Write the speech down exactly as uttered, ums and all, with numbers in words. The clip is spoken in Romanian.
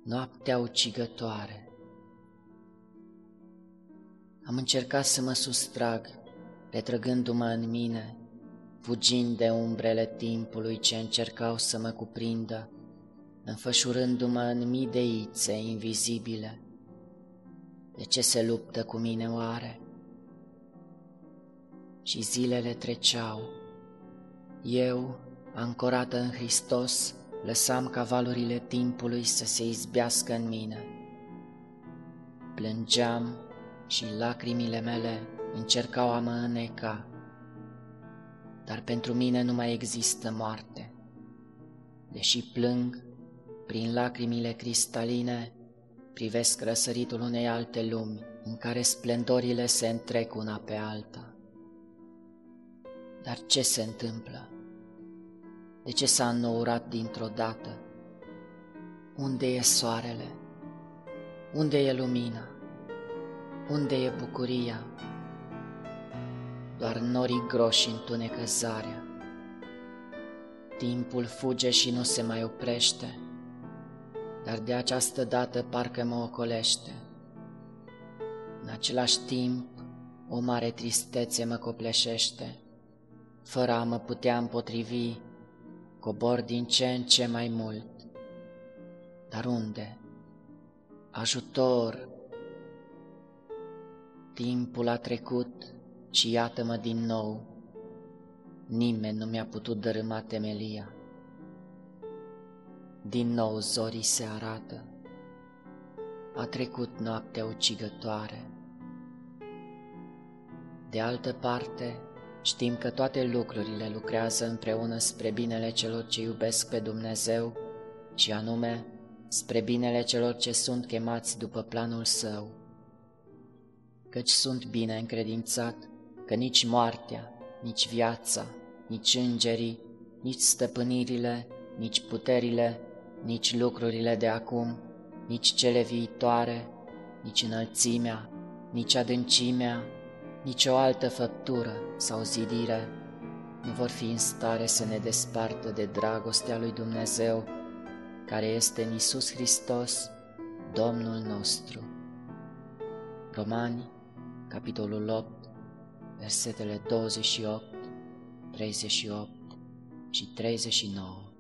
noaptea ucigătoare. Am încercat să mă sustrag, retrăgându-mă în mine, fugind de umbrele timpului ce încercau să mă cuprindă, înfășurându-mă în mii de ițe invizibile. De ce se luptă cu mine oare? Și zilele treceau. Eu, ancorată în Hristos, lăsam ca valurile timpului să se izbească în mine. Plângeam și lacrimile mele încercau a mă îneca, dar pentru mine nu mai există moarte. Deși plâng, prin lacrimile cristaline privesc răsăritul unei alte lumi, în care splendorile se întrec una pe alta. Dar ce se întâmplă? De ce s-a înnourat dintr-o dată? Unde e soarele? Unde e lumina? Unde e bucuria? Doar norii groși întunecă zarea. Timpul fuge și nu se mai oprește, dar de această dată parcă mă ocolește. În același timp, o mare tristețe mă copleșește. Fără a mă putea împotrivi, cobor din ce în ce mai mult. Dar unde? Ajutor! Timpul a trecut și iată-mă din nou. Nimeni nu mi-a putut dărâma temelia. Din nou zorii se arată. A trecut noaptea ucigătoare. De altă parte, știm că toate lucrurile lucrează împreună spre binele celor ce iubesc pe Dumnezeu, și anume spre binele celor ce sunt chemați după planul Său. Căci sunt bine încredințat că nici moartea, nici viața, nici îngerii, nici stăpânirile, nici puterile, nici lucrurile de acum, nici cele viitoare, nici înălțimea, nici adâncimea, nici o altă făptură sau zidire nu vor fi în stare să ne despartă de dragostea lui Dumnezeu, care este în Iisus Hristos, Domnul nostru. Romani, capitolul opt, versetele douăzeci și opt, treizeci și opt și treizeci și nouă.